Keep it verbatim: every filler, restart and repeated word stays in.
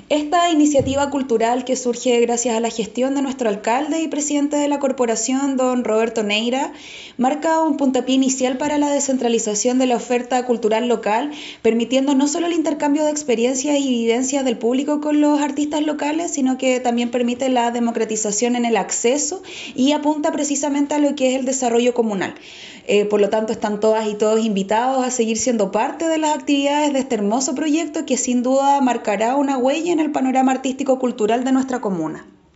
Esta iniciativa cultural que surge gracias a la gestión de nuestro alcalde y presidente de la corporación, don Roberto Neira, marca un puntapié inicial para la descentralización de la oferta cultural local, permitiendo no solo el intercambio de experiencias y vivencias del público con los artistas locales, sino que también permite la democratización en el acceso y apunta precisamente a lo que es el desarrollo comunal. Eh, por lo tanto, están todas y todos invitados a seguir siendo parte de las actividades de este hermoso proyecto que sin duda marcará una huella en el panorama artístico-cultural de nuestra comuna.